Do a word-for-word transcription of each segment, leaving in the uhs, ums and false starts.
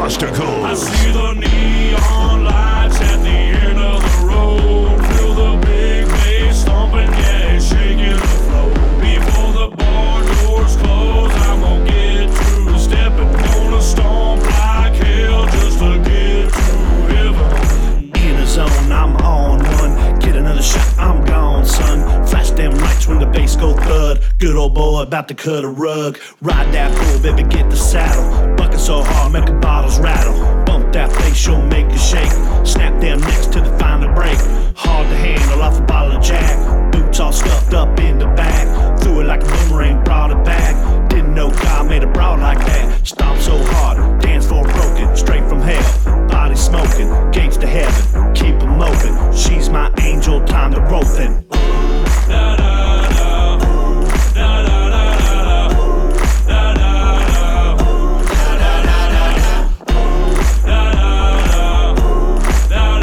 obstacles. I see the neon lights at the end of the road. Feel the big bass thumping, yeah, it's shaking the floor. Before the bar doors close, I'm gonna get to stepping. Gonna stomp like hell just to get to heaven. In a zone, I'm on one. Get another shot, I'm gone, son. Flash them lights when the bass go thud. Good old boy about to cut a rug. Ride that bull, baby, get the saddle. Bucking so hard, make the bottles rattle. Bump that bass, she'll make you shake. Snap them necks till they finally break. Hard to handle off a bottle of Jack. Boots all stuffed up in the back. Threw it like a boomerang, brought it back. Didn't know God made a broad like that. Stomp so hard, dance floor broken. Straight from hell, body smoking. Gates to heaven, keep 'em open. She's my angel, time to roll then. Da da da, da da da da, da da da, da da da da, da da da, da da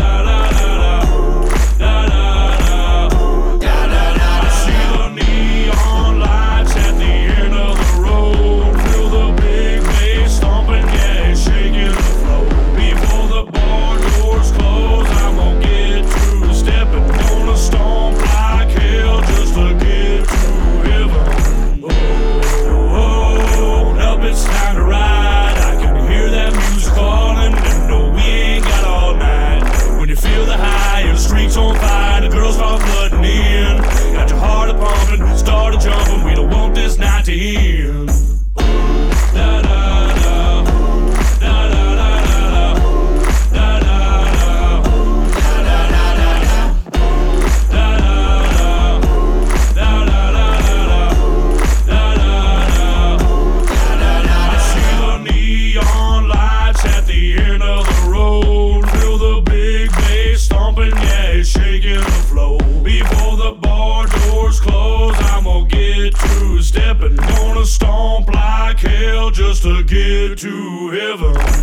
da da, da da da. I see the neon lights at the end of the road. Feel the big bass thumping, yeah, it's shaking the floor. Before the bar doors close, I'm gonna get to stepping. Gonna stomp like hell just to get to heaven. Oh, oh, up, it's time to ride. I can hear that music calling, and no, we ain't got all night. When you feel the high, and the streets on fire, the girls start flooding in. Got your heart a pumping, started jumping. We don't want this night to end. Da da da, da da da da, da da da, da da da da, da da da, da da da da, da da da. I see the neon lights at the end of the road. Feel the big bass thumping, yeah, it's shaking the floor. Before the bar doors close, I'm gonna get to stepping. Gonna stomp like hell just to get to heaven.